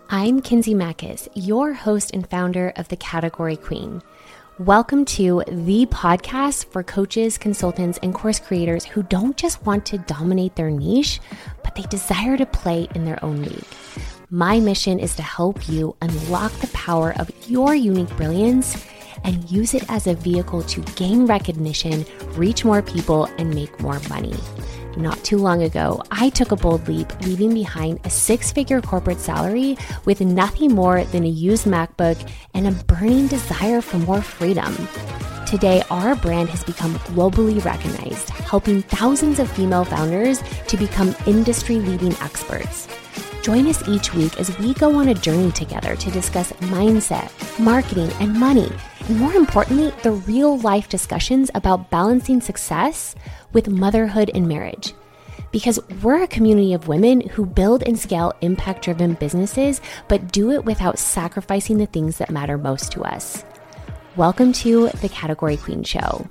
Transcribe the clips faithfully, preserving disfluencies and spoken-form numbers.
I'm Kinsey Mackis, your host and founder of The Category Queen. Welcome to the podcast for coaches, consultants, and course creators who don't just want to dominate their niche, but they desire to play in their own league. My mission is to help you unlock the power of your unique brilliance and use it as a vehicle to gain recognition, reach more people, and make more money. Not too long ago, I took a bold leap, leaving behind a six-figure corporate salary with nothing more than a used MacBook and a burning desire for more freedom. Today, our brand has become globally recognized, helping thousands of female founders to become industry-leading experts. Join us each week as we go on a journey together to discuss mindset, marketing, and money, and more importantly, the real-life discussions about balancing success with motherhood and marriage. Because we're a community of women who build and scale impact-driven businesses, but do it without sacrificing the things that matter most to us. Welcome to the Category Queen Show.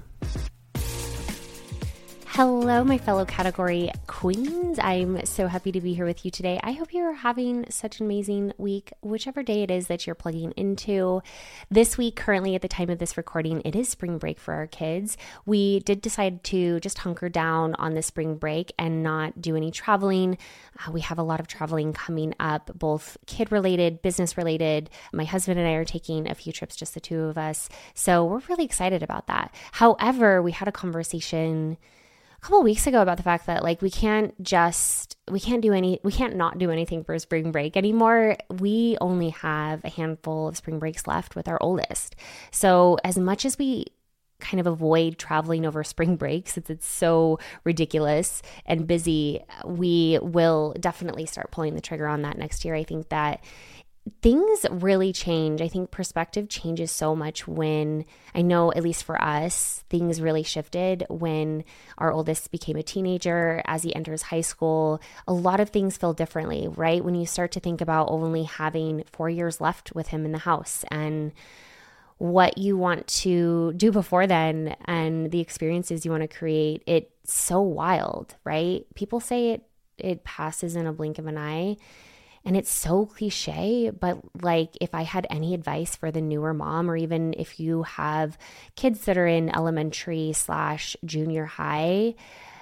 Hello, my fellow category queens. I'm so happy to be here with you today. I hope you're having such an amazing week, whichever day it is that you're plugging into. This week, currently at the time of this recording, it is spring break for our kids. We did decide to just hunker down on the spring break and not do any traveling. Uh, we have a lot of traveling coming up, both kid-related, business-related. My husband and I are taking a few trips, just the two of us. So we're really excited about that. However, we had a conversation a couple of weeks ago about the fact that like we can't just we can't do any we can't not do anything for spring break anymore. We only have a handful of spring breaks left with our oldest. So as much as we kind of avoid traveling over spring break since it's so ridiculous and busy, we will definitely start pulling the trigger on that next year. I think that things really change. I think perspective changes so much when, I know at least for us, things really shifted when our oldest became a teenager. As he enters high school, a lot of things feel differently, right? When you start to think about only having four years left with him in the house and what you want to do before then and the experiences you want to create, it's so wild, right? People say it it passes in a blink of an eye. And it's so cliche, but like if I had any advice for the newer mom, or even if you have kids that are in elementary slash junior high,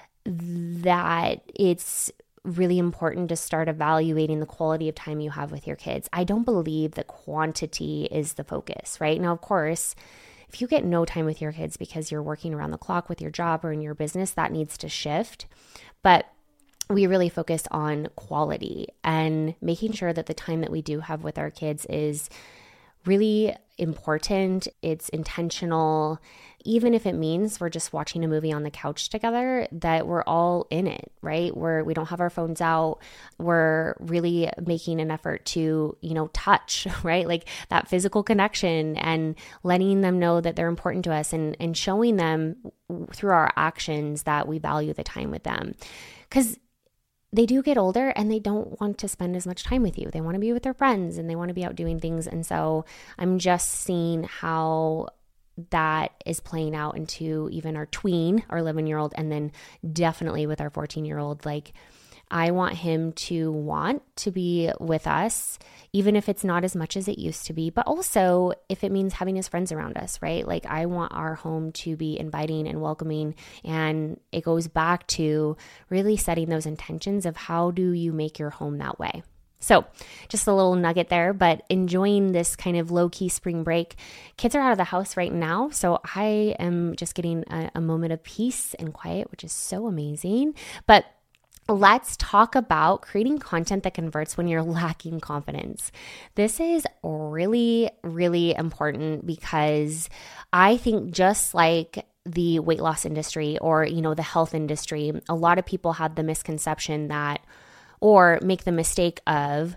that it's really important to start evaluating the quality of time you have with your kids. I don't believe that quantity is the focus, right? Now, of course, if you get no time with your kids because you're working around the clock with your job or in your business, that needs to shift. But we really focus on quality and making sure that the time that we do have with our kids is really important. It's intentional. Even if it means we're just watching a movie on the couch together, that we're all in it, right? We're, we don't have our phones out. We're really making an effort to, you know, touch, right? Like that physical connection and letting them know that they're important to us and, and showing them through our actions that we value the time with them. Because they do get older and they don't want to spend as much time with you. They want to be with their friends and they want to be out doing things. And so I'm just seeing how that is playing out into even our tween, our eleven-year-old, and then definitely with our fourteen-year-old. Like, I want him to want to be with us, even if it's not as much as it used to be, but also if it means having his friends around us, right? Like I want our home to be inviting and welcoming. And it goes back to really setting those intentions of how do you make your home that way? So just a little nugget there, but enjoying this kind of low-key spring break. Kids are out of the house right now, so I am just getting a, a moment of peace and quiet, which is so amazing. But let's talk about creating content that converts when you're lacking confidence. This is really, really important because I think just like the weight loss industry or, you know, the health industry, a lot of people have the misconception that, or make the mistake of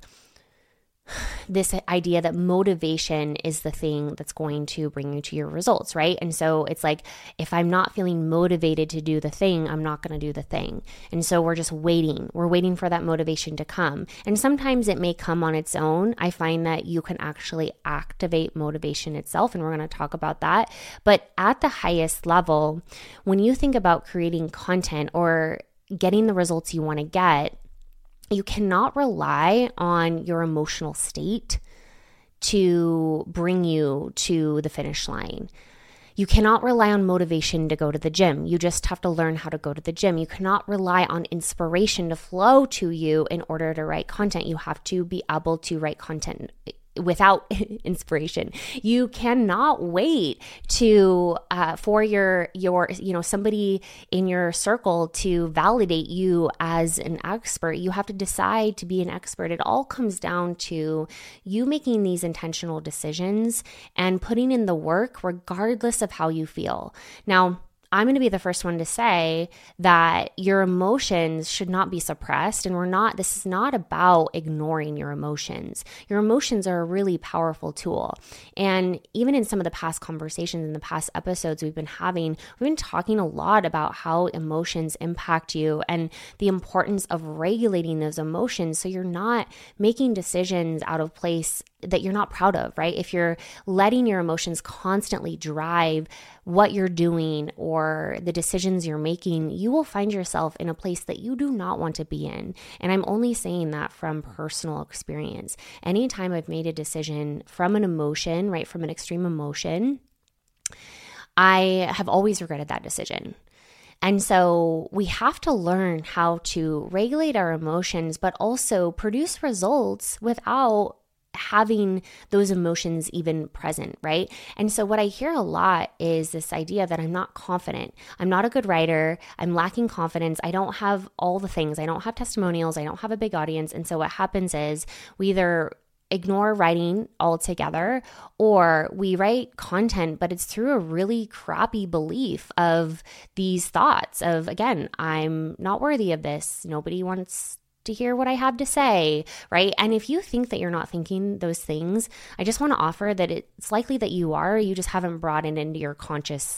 this idea that motivation is the thing that's going to bring you to your results, right? And so it's like, if I'm not feeling motivated to do the thing, I'm not going to do the thing. And so we're just waiting. We're waiting for that motivation to come. And sometimes it may come on its own. I find that you can actually activate motivation itself, and we're going to talk about that. But at the highest level, when you think about creating content or getting the results you want to get, You cannot rely on your emotional state to bring you to the finish line. You cannot rely on motivation to go to the gym. You just have to learn how to go to the gym. You cannot rely on inspiration to flow to you in order to write content. You have to be able to write content without inspiration. You cannot wait to uh, for your your you know somebody in your circle to validate you as an expert. You have to decide to be an expert. It all comes down to you making these intentional decisions and putting in the work regardless of how you feel. Now, I'm going to be the first one to say that your emotions should not be suppressed. And we're not, this is not about ignoring your emotions. Your emotions are a really powerful tool. And even in some of the past conversations, in the past episodes we've been having, we've been talking a lot about how emotions impact you and the importance of regulating those emotions so you're not making decisions out of place that you're not proud of, right? If you're letting your emotions constantly drive what you're doing or the decisions you're making, you will find yourself in a place that you do not want to be in. And I'm only saying that from personal experience. Anytime I've made a decision from an emotion, right, from an extreme emotion, I have always regretted that decision. And so we have to learn how to regulate our emotions, but also produce results without having those emotions even present, right? And so what I hear a lot is this idea that I'm not confident. I'm not a good writer. I'm lacking confidence. I don't have all the things. I don't have testimonials. I don't have a big audience. And so what happens is we either ignore writing altogether, or we write content, but it's through a really crappy belief of these thoughts of, again, I'm not worthy of this. Nobody wants to hear what I have to say, right? And if you think that you're not thinking those things, I just want to offer that it's likely that you are, you just haven't brought it into your conscious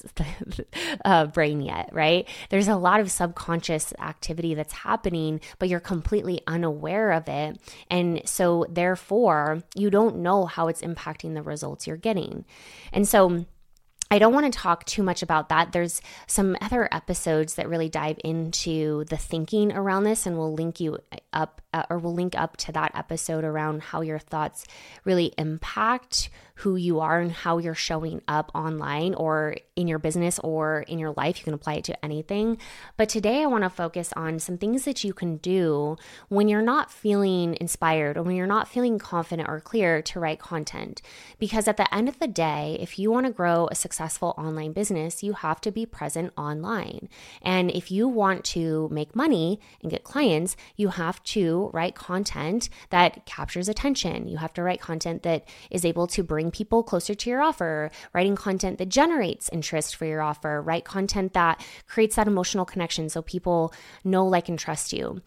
uh, brain yet, right? There's a lot of subconscious activity that's happening, but you're completely unaware of it. And so therefore, you don't know how it's impacting the results you're getting. And so I don't want to talk too much about that. There's some other episodes that really dive into the thinking around this, and we'll link you up uh, or we'll link up to that episode around how your thoughts really impact who you are and how you're showing up online or in your business or in your life. You can apply it to anything. But today I want to focus on some things that you can do when you're not feeling inspired or when you're not feeling confident or clear to write content. Because at the end of the day, if you want to grow a successful online business, you have to be present online. And if you want to make money and get clients, you have to write content that captures attention. You have to write content that is able to bring people closer to your offer, writing content that generates interest for your offer, write content that creates that emotional connection so people know, like, and trust you.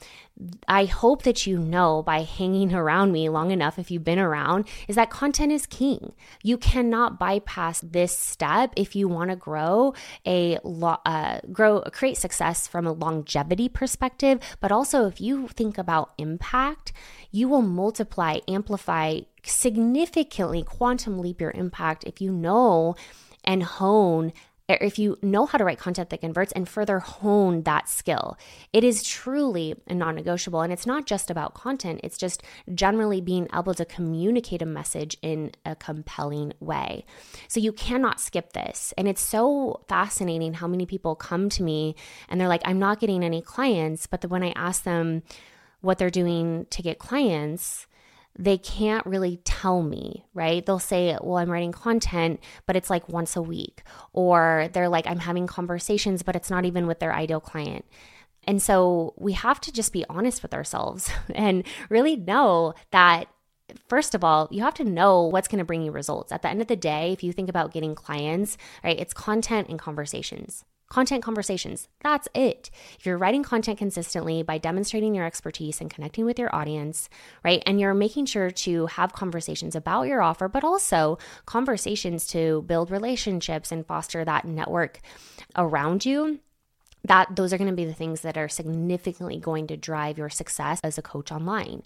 I hope that you know by hanging around me long enough, if you've been around, is that content is king. You cannot bypass this step if you want to grow a lo- uh, grow create success from a longevity perspective, but also if you think about impact, you will multiply, amplify, significantly quantum leap your impact if you know and hone if you know how to write content that converts and further hone that skill. It is truly a non-negotiable. And it's not just about content. It's just generally being able to communicate a message in a compelling way. So you cannot skip this. And it's so fascinating how many people come to me and they're like, I'm not getting any clients. But when I ask them what they're doing to get clients, they can't really tell me, right? They'll say, well, I'm writing content, but it's like once a week. Or they're like, I'm having conversations, but it's not even with their ideal client. And so we have to just be honest with ourselves and really know that, first of all, you have to know what's going to bring you results. At the end of the day, if you think about getting clients, right, it's content and conversations. Content conversations. That's it. If you're writing content consistently by demonstrating your expertise and connecting with your audience, right? And you're making sure to have conversations about your offer, but also conversations to build relationships and foster that network around you, that those are going to be the things that are significantly going to drive your success as a coach online.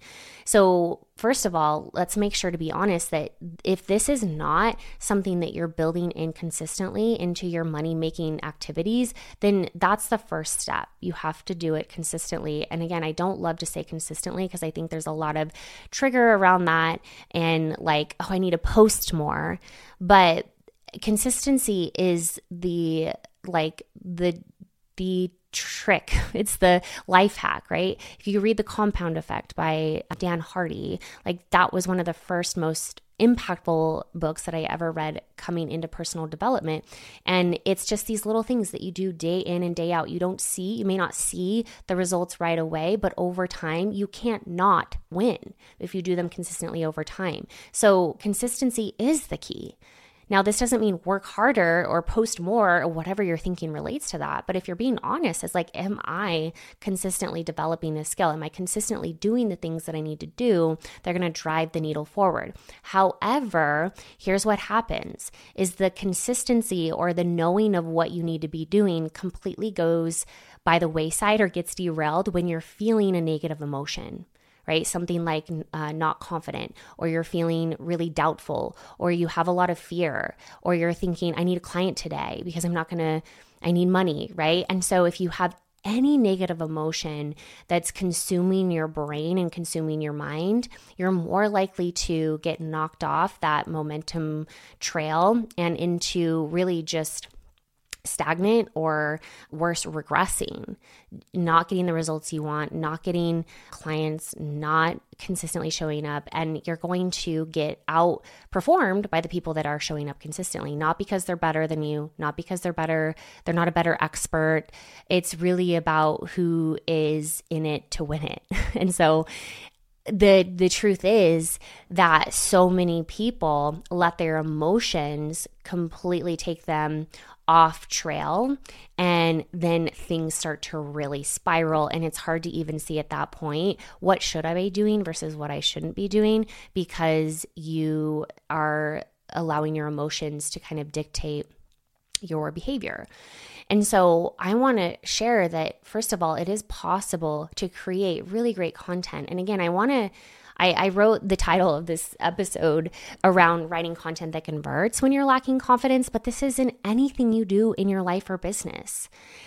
So first of all, let's make sure to be honest that if this is not something that you're building in consistently into your money-making activities, then that's the first step. You have to do it consistently. And again, I don't love to say consistently because I think there's a lot of trigger around that and like, oh, I need to post more. But consistency is the like the the trick. It's the life hack, right? If you read The Compound Effect by Dan Hardy, like that was one of the first most impactful books that I ever read coming into personal development. And it's just these little things that you do day in and day out. You don't see, you may not see the results right away, but over time, you can't not win if you do them consistently over time. So consistency is the key. Now, this doesn't mean work harder or post more or whatever you're thinking relates to that. But if you're being honest, it's like, am I consistently developing this skill? Am I consistently doing the things that I need to do that are going to drive the needle forward? However, here's what happens is the consistency or the knowing of what you need to be doing completely goes by the wayside or gets derailed when you're feeling a negative emotion. Right? Something like uh, not confident, or you're feeling really doubtful, or you have a lot of fear, or you're thinking, I need a client today because I'm not going to, I need money, right? And so if you have any negative emotion that's consuming your brain and consuming your mind, you're more likely to get knocked off that momentum trail and into really just stagnant or worse, regressing, not getting the results you want, not getting clients, not consistently showing up. And you're going to get outperformed by the people that are showing up consistently, not because they're better than you, not because they're better, they're not a better expert. It's really about who is in it to win it. And so The the truth is that so many people let their emotions completely take them off trail, and then things start to really spiral, and it's hard to even see at that point what should I be doing versus what I shouldn't be doing, because you are allowing your emotions to kind of dictate your behavior. And so I want to share that, first of all, it is possible to create really great content. And again, I want to, I, I wrote the title of this episode around writing content that converts when you're lacking confidence, but this isn't anything you do in your life or business.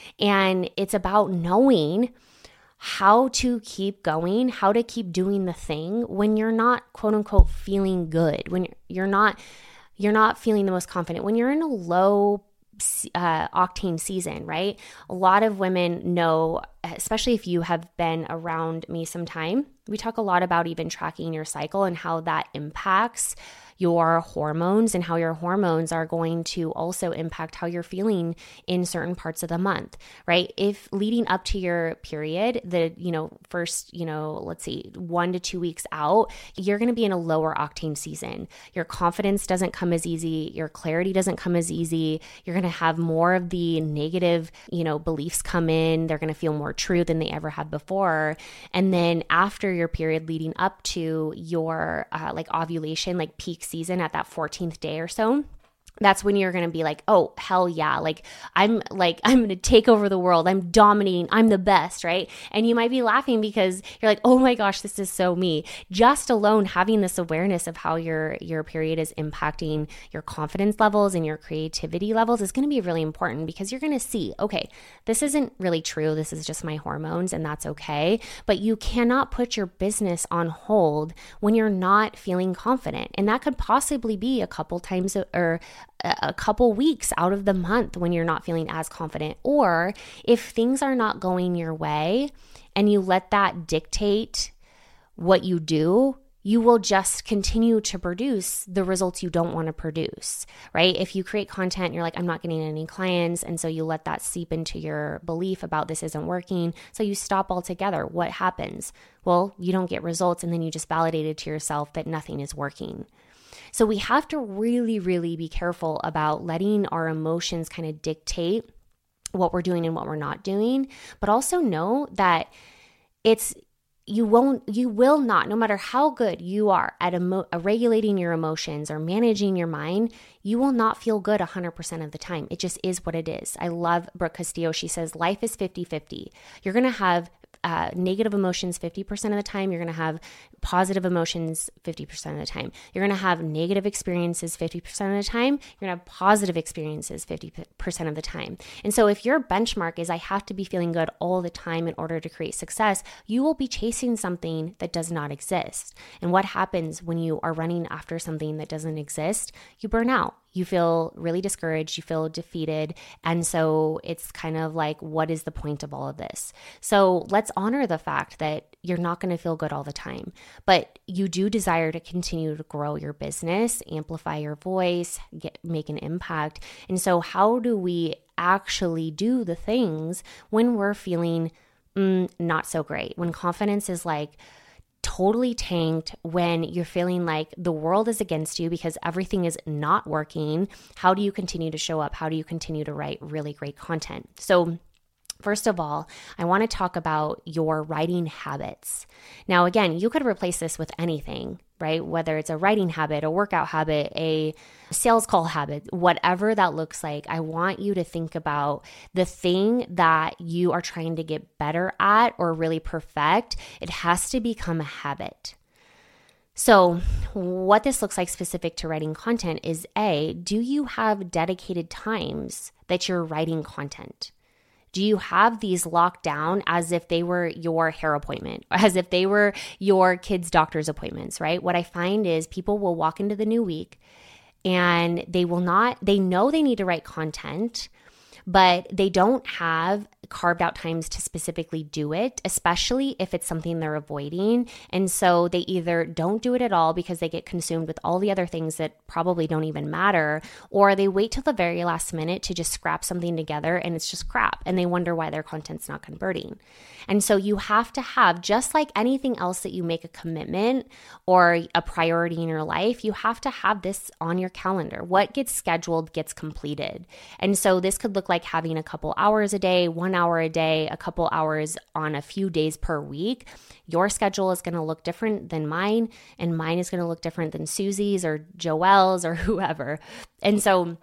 And it's about knowing how to keep going, how to keep doing the thing when you're not, quote unquote, feeling good, when you're not, you're not feeling the most confident, when you're in a low Uh, octane season, right? A lot of women know, especially if you have been around me some time, we talk a lot about even tracking your cycle and how that impacts your hormones and how your hormones are going to also impact how you're feeling in certain parts of the month, right? If leading up to your period, the, you know, first, you know, let's see, one to two weeks out, you're going to be in a lower octane season. Your confidence doesn't come as easy. Your clarity doesn't come as easy. You're going to have more of the negative, you know, beliefs come in. They're going to feel more true than they ever had before. And then after your period leading up to your uh, like ovulation, like peak season at that fourteenth day or so, that's when you're going to be like, oh, hell yeah. Like I'm like, I'm going to take over the world. I'm dominating. I'm the best. Right. And you might be laughing because you're like, oh my gosh, this is so me. Just alone having this awareness of how your, your period is impacting your confidence levels and your creativity levels is going to be really important, because you're going to see, okay, this isn't really true. This is just my hormones, and that's okay. But you cannot put your business on hold when you're not feeling confident. And that could possibly be a couple times or a couple weeks out of the month when you're not feeling as confident. Or if things are not going your way and you let that dictate what you do, you will just continue to produce the results you don't want to produce, right? If you create content, you're like, I'm not getting any clients. And so you let that seep into your belief about this isn't working. So you stop altogether. What happens? Well, you don't get results, and then you just validated to yourself that nothing is working. So we have to really, really be careful about letting our emotions kind of dictate what we're doing and what we're not doing, but also know that it's you won't, you will not, no matter how good you are at emo- uh, regulating your emotions or managing your mind, you will not feel good one hundred percent of the time. It just is what it is. I love Brooke Castillo. She says, life is fifty-fifty. You're going to have uh, negative emotions fifty percent of the time. You're going to have positive emotions fifty percent of the time. You're going to have negative experiences fifty percent of the time. You're going to have positive experiences fifty percent of the time. And so if your benchmark is I have to be feeling good all the time in order to create success, you will be chasing something that does not exist. And what happens when you are running after something that doesn't exist? You burn out. You feel really discouraged, you feel defeated. And so it's kind of like, what is the point of all of this? So let's honor the fact that you're not going to feel good all the time, but you do desire to continue to grow your business, amplify your voice, get, make an impact. And so how do we actually do the things when we're feeling mm, not so great? When confidence is like, totally tanked, when you're feeling like the world is against you because everything is not working, how do you continue to show up? How do you continue to write really great content? So first of all, I want to talk about your writing habits. Now, again, you could replace this with anything, right? Whether it's a writing habit, a workout habit, a sales call habit, whatever that looks like, I want you to think about the thing that you are trying to get better at or really perfect. It has to become a habit. So what this looks like specific to writing content is A, do you have dedicated times that you're writing content? Do you have these locked down as if they were your hair appointment, as if they were your kids' doctor's appointments, right? What I find is people will walk into the new week and they will not, they know they need to write content, but they don't have carved out times to specifically do it, especially if it's something they're avoiding. And so they either don't do it at all because they get consumed with all the other things that probably don't even matter, or they wait till the very last minute to just scrap something together and it's just crap. And they wonder why their content's not converting. And so you have to have, just like anything else that you make a commitment or a priority in your life, you have to have this on your calendar. What gets scheduled gets completed. And so this could look like having a couple hours a day, one hour a day, a couple hours on a few days per week. Your schedule is going to look different than mine, and mine is going to look different than Susie's or Joelle's or whoever. And so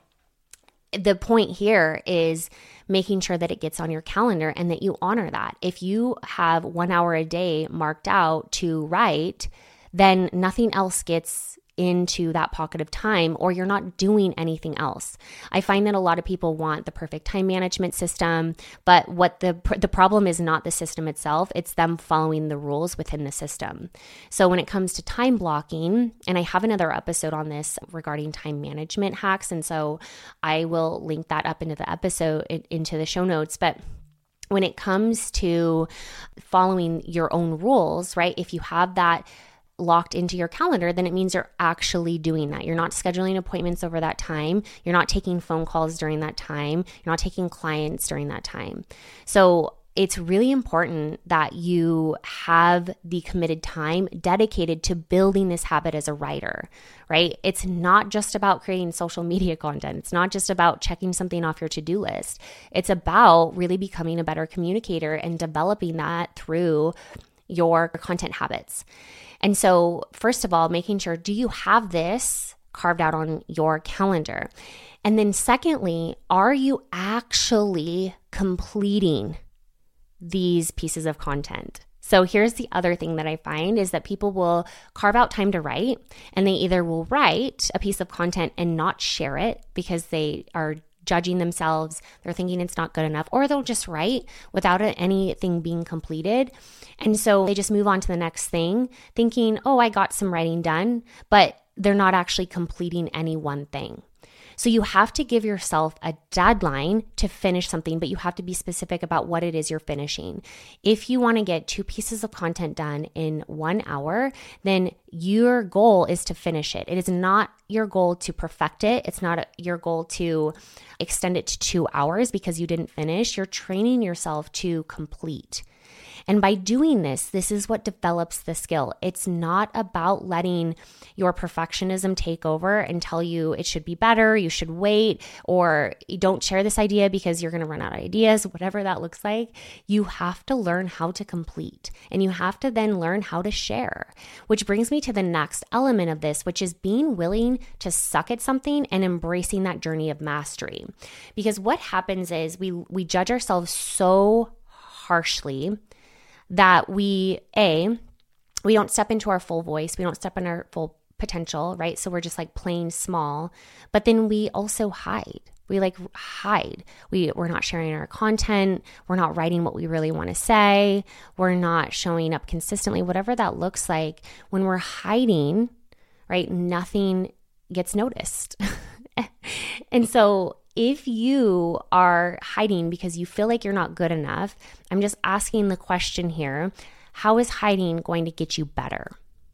the point here is making sure that it gets on your calendar and that you honor that. If you have one hour a day marked out to write, then nothing else gets into that pocket of time, or you're not doing anything else. I find that a lot of people want the perfect time management system, but what the the problem is not the system itself, it's them following the rules within the system. So when it comes to time blocking, and I have another episode on this regarding time management hacks, and so I will link that up into the episode, into the show notes, but when it comes to following your own rules, right? If you have that locked into your calendar, then it means you're actually doing that. You're not scheduling appointments over that time. You're not taking phone calls during that time. You're not taking clients during that time. So it's really important that you have the committed time dedicated to building this habit as a writer, right? It's not just about creating social media content. It's not just about checking something off your to-do list. It's about really becoming a better communicator and developing that through your content habits. And so first of all, making sure, do you have this carved out on your calendar? And then secondly, are you actually completing these pieces of content? So here's the other thing that I find is that people will carve out time to write, and they either will write a piece of content and not share it because they are judging themselves, they're thinking it's not good enough, or they'll just write without anything being completed. And so they just move on to the next thing thinking, oh, I got some writing done, but they're not actually completing any one thing. So you have to give yourself a deadline to finish something, but you have to be specific about what it is you're finishing. If you want to get two pieces of content done in one hour, then your goal is to finish it. It is not your goal to perfect it. It's not your goal to extend it to two hours because you didn't finish. You're training yourself to complete. And by doing this, this is what develops the skill. It's not about letting your perfectionism take over and tell you it should be better, you should wait, or you don't share this idea because you're going to run out of ideas, whatever that looks like. You have to learn how to complete, and you have to then learn how to share, which brings me to the next element of this, which is being willing to suck at something and embracing that journey of mastery. Because what happens is we we judge ourselves so harshly that we, A, we don't step into our full voice, we don't step in our full potential, right? So we're just like playing small, but then we also hide. We like hide. We, we're not sharing our content. We're not writing what we really want to say. We're not showing up consistently, whatever that looks like. When we're hiding, right, nothing gets noticed. And so if you are hiding because you feel like you're not good enough, I'm just asking the question here, how is hiding going to get you better?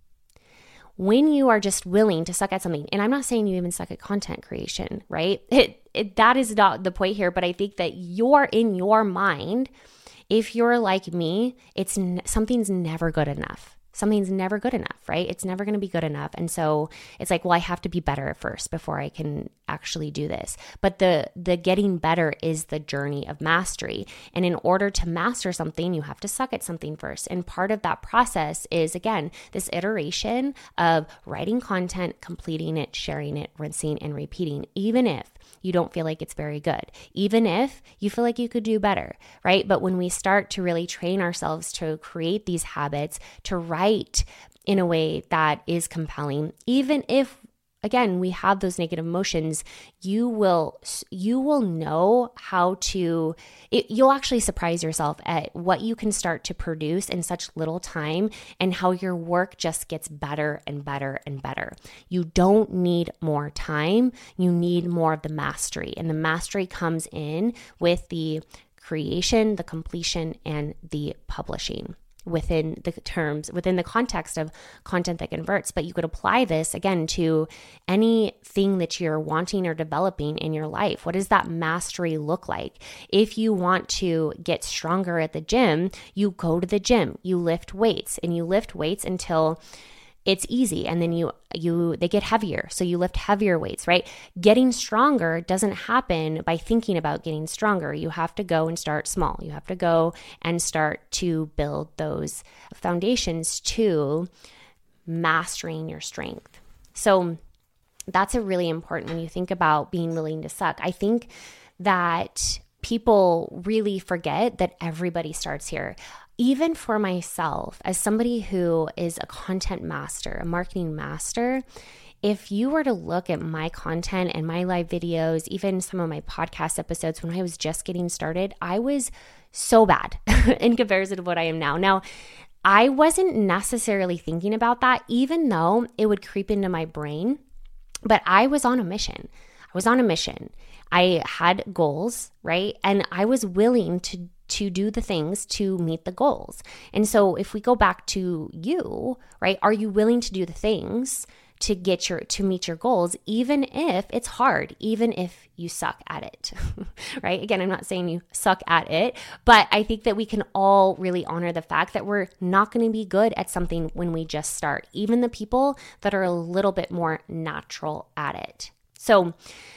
When you are just willing to suck at something, and I'm not saying you even suck at content creation, right? It, it, that is not the point here, but I think that you're in your mind, if you're like me, it's something's never good enough. Something's never good enough, right? It's never going to be good enough. And so it's like, well, I have to be better first before I can actually do this. But the the getting better is the journey of mastery. And in order to master something, you have to suck at something first. And part of that process is, again, this iteration of writing content, completing it, sharing it, rinsing and repeating, even if you don't feel like it's very good, even if you feel like you could do better, right? But when we start to really train ourselves to create these habits, to write in a way that is compelling, even if, again, we have those negative emotions, you will you will know how to, it, you'll actually surprise yourself at what you can start to produce in such little time and how your work just gets better and better and better. You don't need more time. You need more of the mastery. And the mastery comes in with the creation, the completion, and the publishing within the terms, within the context of content that converts. But you could apply this again to anything that you're wanting or developing in your life. What does that mastery look like? If you want to get stronger at the gym, you go to the gym, you lift weights, and you lift weights until it's easy, and then you you they get heavier, so you lift heavier weights, right? Getting stronger doesn't happen by thinking about getting stronger. You have to go and start small. You have to go and start to build those foundations to mastering your strength. So that's a really important when you think about being willing to suck. I think that people really forget that everybody starts here. Even for myself, as somebody who is a content master, a marketing master, if you were to look at my content and my live videos, even some of my podcast episodes when I was just getting started, I was so bad in comparison to what I am now. Now, I wasn't necessarily thinking about that, even though it would creep into my brain, but I was on a mission. I was on a mission. I had goals, right? And I was willing to to do the things to meet the goals. And so if we go back to you, right, are you willing to do the things to get your, to meet your goals, even if it's hard, even if you suck at it, right? Again, I'm not saying you suck at it, but I think that we can all really honor the fact that we're not going to be good at something when we just start, even the people that are a little bit more natural at it. So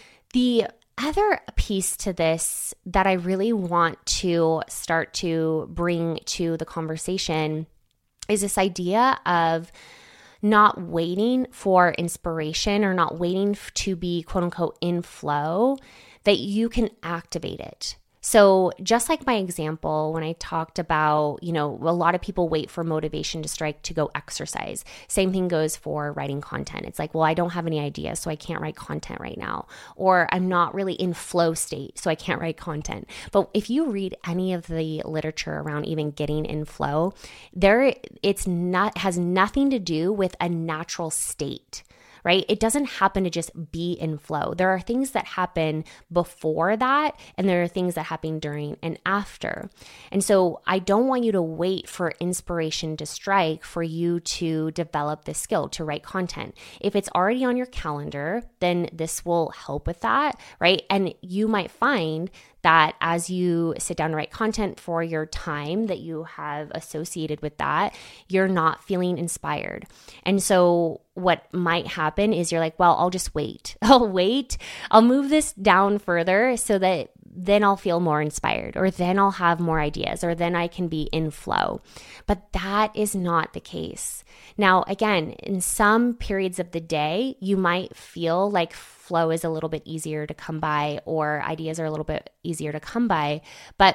the other piece to this that I really want to start to bring to the conversation is this idea of not waiting for inspiration or not waiting to be quote unquote in flow, that you can activate it. So just like my example, when I talked about, you know, a lot of people wait for motivation to strike to go exercise. Same thing goes for writing content. It's like, well, I don't have any ideas, so I can't write content right now. Or I'm not really in flow state, so I can't write content. But if you read any of the literature around even getting in flow, there it's not has nothing to do with a natural state. right? It doesn't happen to just be in flow. There are things that happen before that, and there are things that happen during and after. And so I don't want you to wait for inspiration to strike for you to develop this skill to write content. If it's already on your calendar, then this will help with that, right? And you might find that as you sit down to write content for your time that you have associated with that, you're not feeling inspired. And so what might happen is you're like, well, I'll just wait. I'll wait. I'll move this down further so that then I'll feel more inspired, or then I'll have more ideas, or then I can be in flow. But that is not the case. Now, again, in some periods of the day, you might feel like flow is a little bit easier to come by, or ideas are a little bit easier to come by. But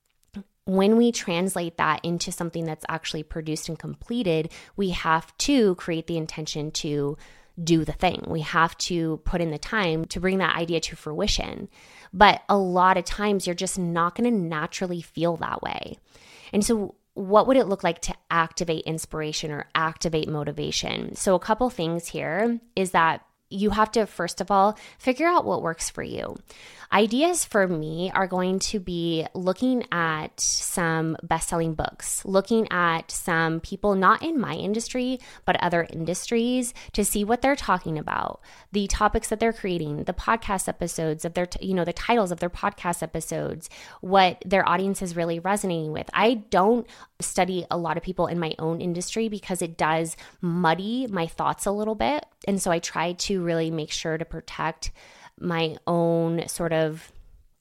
when we translate that into something that's actually produced and completed, we have to create the intention to do the thing. We have to put in the time to bring that idea to fruition. But a lot of times you're just not going to naturally feel that way. And so what would it look like to activate inspiration or activate motivation? So a couple things here is that you have to, first of all, figure out what works for you. Ideas for me are going to be looking at some best-selling books, looking at some people not in my industry, but other industries to see what they're talking about, the topics that they're creating, the podcast episodes of their, you know, the titles of their podcast episodes, what their audience is really resonating with. I don't study a lot of people in my own industry because it does muddy my thoughts a little bit. And so I try to really make sure to protect my own sort of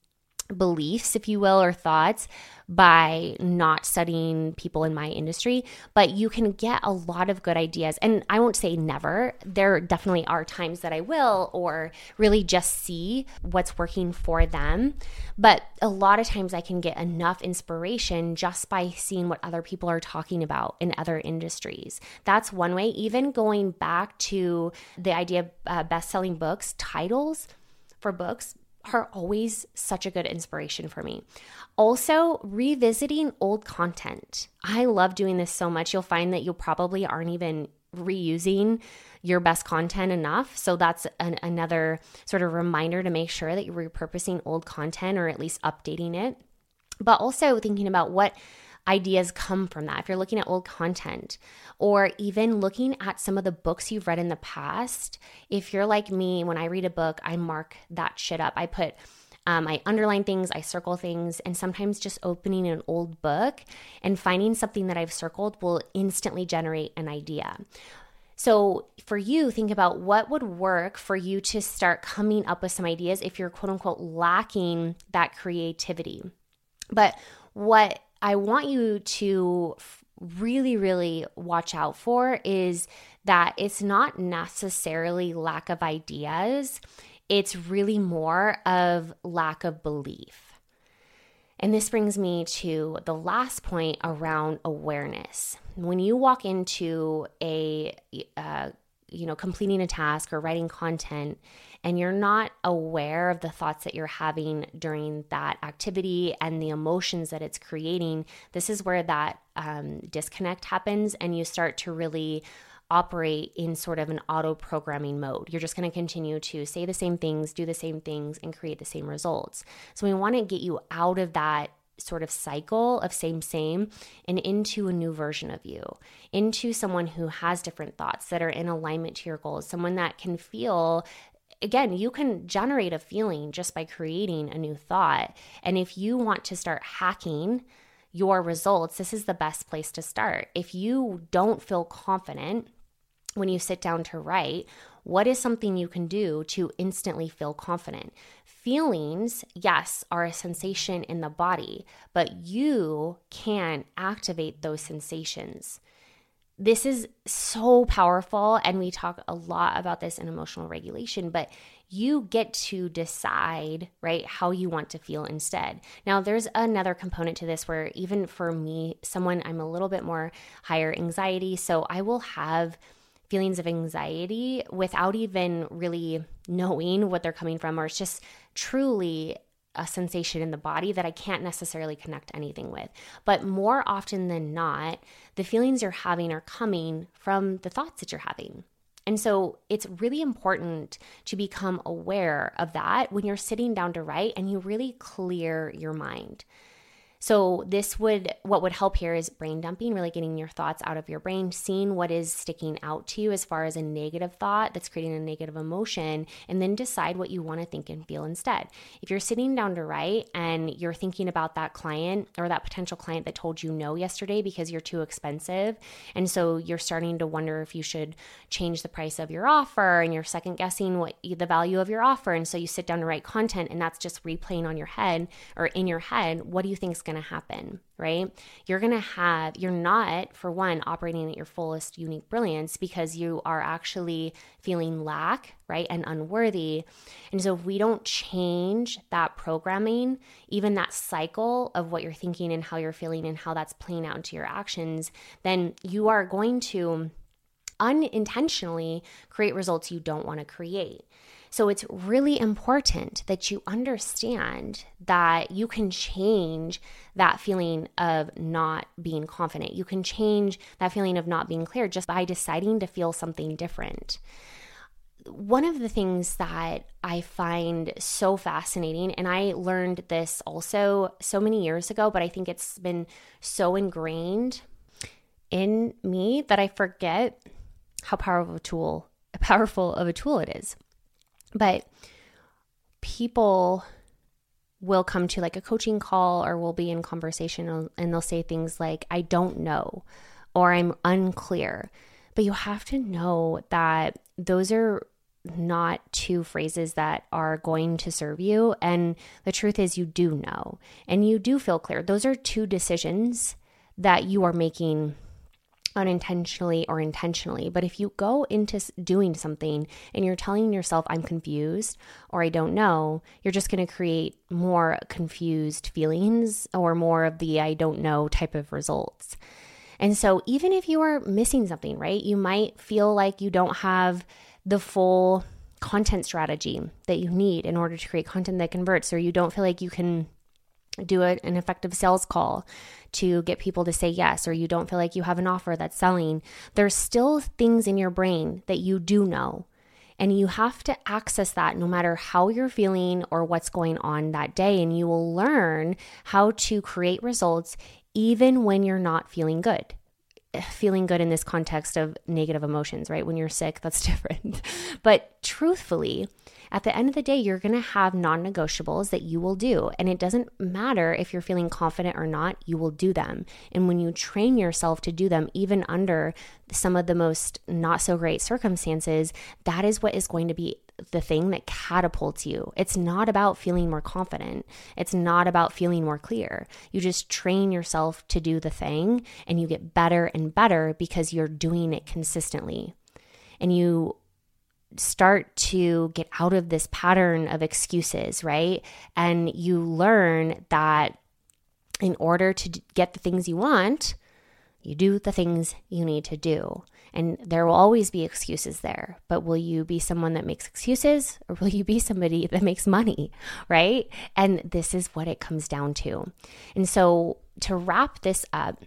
beliefs, if you will, or thoughts by not studying people in my industry. But you can get a lot of good ideas. And I won't say never. There definitely are times that I will, or really just see what's working for them. But a lot of times I can get enough inspiration just by seeing what other people are talking about in other industries. That's one way. Even going back to the idea of uh, best-selling books, titles for books are always such a good inspiration for me. Also, revisiting old content. I love doing this so much. You'll find that you probably aren't even reusing your best content enough. So that's an, another sort of reminder to make sure that you're repurposing old content, or at least updating it. But also thinking about what ideas come from that. If you're looking at old content, or even looking at some of the books you've read in the past. If you're like me, when I read a book, I mark that shit up. I put, um, I underline things, I circle things, and sometimes just opening an old book and finding something that I've circled will instantly generate an idea. So for you, think about what would work for you to start coming up with some ideas if you're quote unquote lacking that creativity. But what I want you to really, really watch out for is that it's not necessarily lack of ideas. It's really more of lack of belief. And this brings me to the last point around awareness. When you walk into a, uh, you know, completing a task or writing content, and you're not aware of the thoughts that you're having during that activity and the emotions that it's creating, this is where that um, disconnect happens, and you start to really operate in sort of an auto-programming mode. You're just going to continue to say the same things, do the same things, and create the same results. So we want to get you out of that sort of cycle of same, same, and into a new version of you, into someone who has different thoughts that are in alignment to your goals, someone that can feel. Again, you can generate a feeling just by creating a new thought. And if you want to start hacking your results, this is the best place to start. If you don't feel confident when you sit down to write, what is something you can do to instantly feel confident? Feelings, yes, are a sensation in the body, but you can activate those sensations. This is so powerful, and we talk a lot about this in emotional regulation, but you get to decide, right, how you want to feel instead. Now, there's another component to this where even for me, someone, I'm a little bit more higher anxiety, so I will have feelings of anxiety without even really knowing what they're coming from, or it's just truly a sensation in the body that I can't necessarily connect anything with. But more often than not, the feelings you're having are coming from the thoughts that you're having. And so it's really important to become aware of that when you're sitting down to write and you really clear your mind. So this would, what would help here is brain dumping, really getting your thoughts out of your brain, seeing what is sticking out to you as far as a negative thought that's creating a negative emotion, and then decide what you want to think and feel instead. If you're sitting down to write and you're thinking about that client or that potential client that told you no yesterday because you're too expensive, and so you're starting to wonder if you should change the price of your offer, and you're second guessing what the value of your offer, and so you sit down to write content and that's just replaying on your head or in your head, what do you think is going to happen, right? You're going to have, you're not, for one, operating at your fullest unique brilliance because you are actually feeling lack, right? And unworthy. And so if we don't change that programming, even that cycle of what you're thinking and how you're feeling and how that's playing out into your actions, then you are going to unintentionally create results you don't want to create. So it's really important that you understand that you can change that feeling of not being confident. You can change that feeling of not being clear just by deciding to feel something different. One of the things that I find so fascinating, and I learned this also so many years ago, but I think it's been so ingrained in me that I forget how powerful of a tool, powerful of a tool it is. But people will come to like a coaching call or will be in conversation and they'll say things like, I don't know, or I'm unclear. But you have to know that those are not two phrases that are going to serve you. And the truth is you do know, and you do feel clear. Those are two decisions that you are making unintentionally or intentionally. But if you go into doing something and you're telling yourself, I'm confused or I don't know, you're just going to create more confused feelings or more of the I don't know type of results. And so even if you are missing something, right, you might feel like you don't have the full content strategy that you need in order to create content that converts, or you don't feel like you can do a, an effective sales call to get people to say yes, or you don't feel like you have an offer that's selling. There's still things in your brain that you do know, and you have to access that no matter how you're feeling or what's going on that day, and you will learn how to create results even when you're not feeling good. Feeling good in this context of negative emotions, right? When you're sick, that's different. But truthfully, at the end of the day, you're going to have non-negotiables that you will do. And it doesn't matter if you're feeling confident or not, you will do them. And when you train yourself to do them, even under some of the most not so great circumstances, that is what is going to be the thing that catapults you. It's not about feeling more confident. It's not about feeling more clear. You just train yourself to do the thing, and you get better and better because you're doing it consistently. And you start to get out of this pattern of excuses, right? And you learn that in order to get the things you want, you do the things you need to do. And there will always be excuses there, but will you be someone that makes excuses, or will you be somebody that makes money, right? And this is what it comes down to. And so to wrap this up,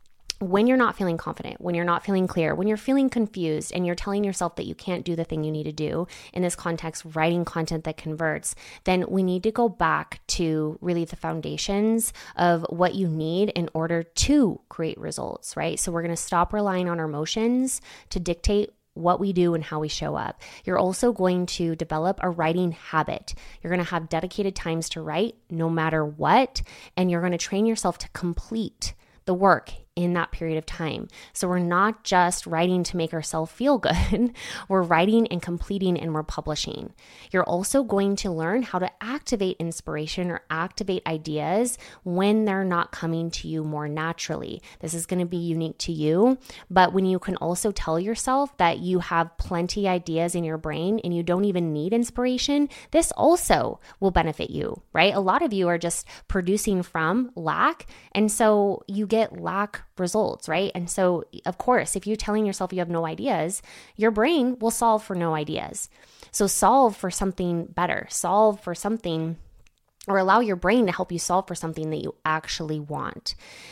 when you're not feeling confident, when you're not feeling clear, when you're feeling confused and you're telling yourself that you can't do the thing you need to do, in this context, writing content that converts, then we need to go back to really the foundations of what you need in order to create results, right? So we're going to stop relying on our emotions to dictate what we do and how we show up. You're also going to develop a writing habit. You're going to have dedicated times to write no matter what, and you're going to train yourself to complete the work in that period of time. So we're not just writing to make ourselves feel good. We're writing and completing, and we're publishing. You're also going to learn how to activate inspiration or activate ideas when they're not coming to you more naturally. This is going to be unique to you, but when you can also tell yourself that you have plenty ideas in your brain and you don't even need inspiration, this also will benefit you, right? A lot of you are just producing from lack, and so you get lack results, right? And so, of course, if you're telling yourself you have no ideas, your brain will solve for no ideas. So solve for something better, solve for something, or allow your brain to help you solve for something that you actually want.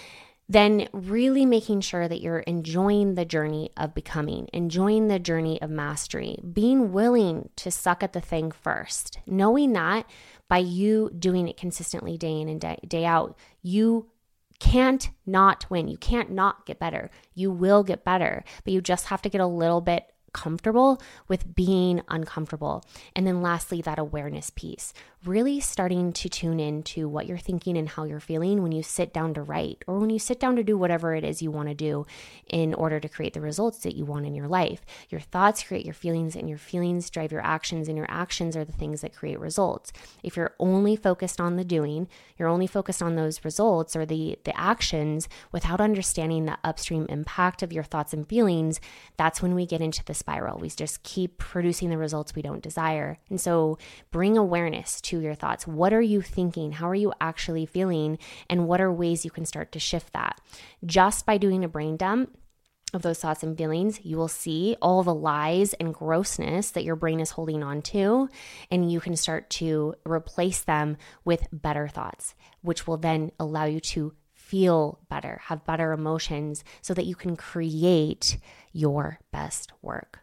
then really making sure that you're enjoying the journey of becoming, enjoying the journey of mastery, being willing to suck at the thing first, knowing that by you doing it consistently day in and day, day out, you can't not win. You can't not get better. You will get better, but you just have to get a little bit comfortable with being uncomfortable. And then lastly, that awareness piece, really starting to tune into what you're thinking and how you're feeling when you sit down to write or when you sit down to do whatever it is you want to do in order to create the results that you want in your life. Your thoughts create your feelings, and your feelings drive your actions, and your actions are the things that create results. If you're only focused on the doing, you're only focused on those results or the, the actions without understanding the upstream impact of your thoughts and feelings, that's when we get into the spiral. We just keep producing the results we don't desire. And so bring awareness to your thoughts. What are you thinking? How are you actually feeling? And what are ways you can start to shift that? Just by doing a brain dump of those thoughts and feelings, you will see all the lies and grossness that your brain is holding on to, and you can start to replace them with better thoughts, which will then allow you to feel better, have better emotions, so that you can create your best work.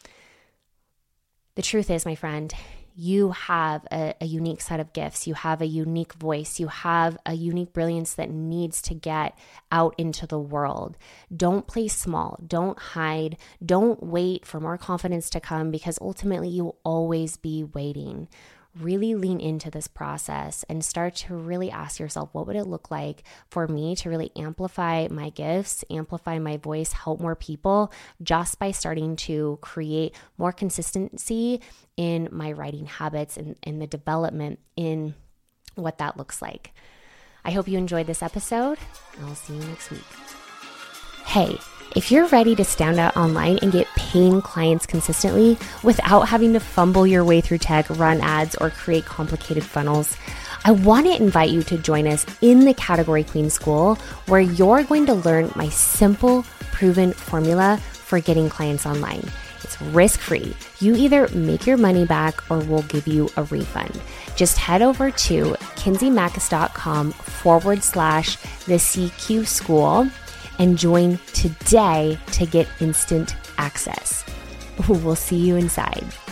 The truth is, my friend, you have a, a unique set of gifts. You have a unique voice. You have a unique brilliance that needs to get out into the world. Don't play small. Don't hide. Don't wait for more confidence to come, because ultimately you will always be waiting. Really lean into this process and start to really ask yourself, what would it look like for me to really amplify my gifts, amplify my voice, help more people, just by starting to create more consistency in my writing habits and, and the development in what that looks like. I hope you enjoyed this episode, and I'll see you next week. Hey, if you're ready to stand out online and get paying clients consistently without having to fumble your way through tech, run ads, or create complicated funnels, I want to invite you to join us in the Category Queen School, where you're going to learn my simple, proven formula for getting clients online. It's risk-free. You either make your money back or we'll give you a refund. Just head over to kinseymachus.com forward slash the CQ school and join today to get instant access. We'll see you inside.